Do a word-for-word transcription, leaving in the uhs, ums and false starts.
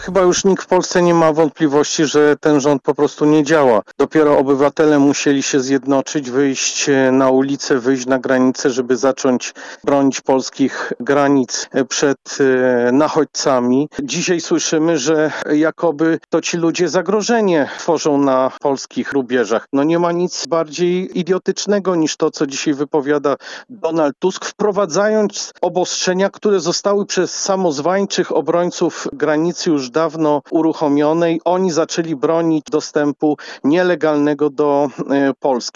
Chyba już nikt w Polsce nie ma wątpliwości, że ten rząd po prostu nie działa. Dopiero obywatele musieli się zjednoczyć, wyjść na ulicę, wyjść na granicę, żeby zacząć bronić polskich granic przed nachodźcami. Dzisiaj słyszymy, że jakoby to ci ludzie zagrożenie tworzą na polskich rubieżach. No nie ma nic bardziej idiotycznego niż to, co dzisiaj wypowiada Donald Tusk, wprowadzając obostrzenia, które zostały przez samozwańczych obrońców granicy już dawno uruchomionej. Oni zaczęli bronić dostępu nielegalnego do Polski.